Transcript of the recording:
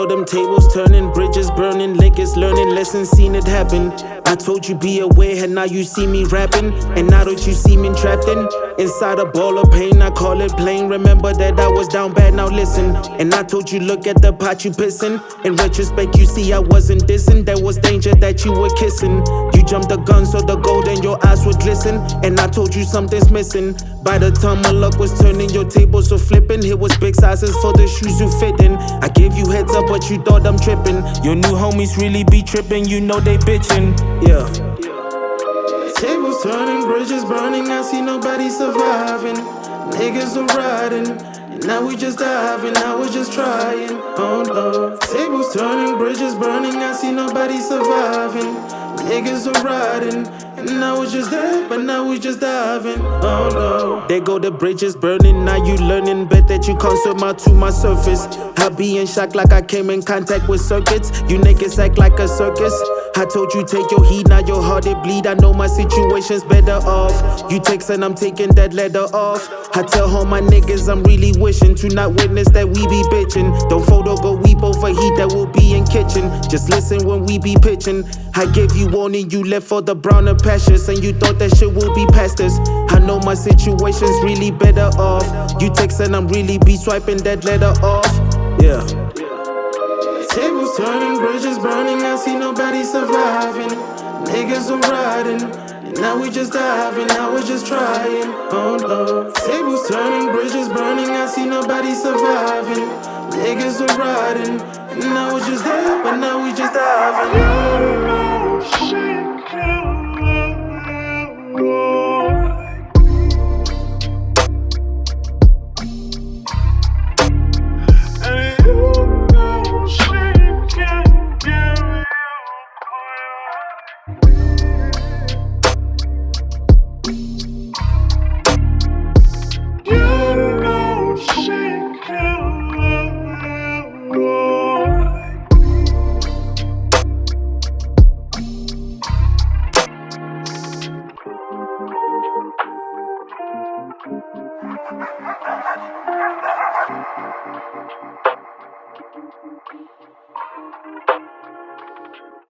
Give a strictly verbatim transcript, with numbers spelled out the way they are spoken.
know them tables turning, bridges burning, Lakers learning, lessons seen it happen. I told you be aware, and now you see me rapping. And now that you see me trapped in inside a ball of pain, I call it plain. Remember that I was down bad, now listen. And I told you look at the pot you pissin'. In retrospect you see I wasn't dissing. There was danger that you were kissing. You jumped the gun so the gold in your eyes would glisten. And I told you something's missing. By the time my luck was turning, your tables were flipping. Here was big sizes for the shoes you fit in. I gave you heads up but you thought I'm tripping. Your new homies really be tripping, you know they bitchin'. Yeah. Tables turning, bridges burning, I see nobody surviving. Niggas are riding, and now we just diving, now we're just trying. Oh no. Tables turning, bridges burning, I see nobody surviving. Niggas are riding, and now we're just there, but now we just diving. Oh no. There go the bridges burning, now you learning. Bet that you can't swim out to my surface. I be in shock like I came in contact with circuits. You niggas act like a circus. I told you take your heat, now your heart it bleed. I know my situation's better off. You text and I'm taking that letter off. I tell all my niggas I'm really wishing to not witness that we be bitching. Don't photo go weep over heat that will be in kitchen. Just listen when we be pitching. I gave you warning, you left for the browner pastures, and you thought that shit will be past us. I know my situation's really better off. You text and I'm really be swiping that letter off. Yeah. Tables turning, bridges burning, I see nobody surviving. Niggas are riding, and now we just diving, now we're just trying. Oh no. Tables turning, bridges burning, I see nobody surviving. Niggas are riding, and now we're just there, but now we just diving.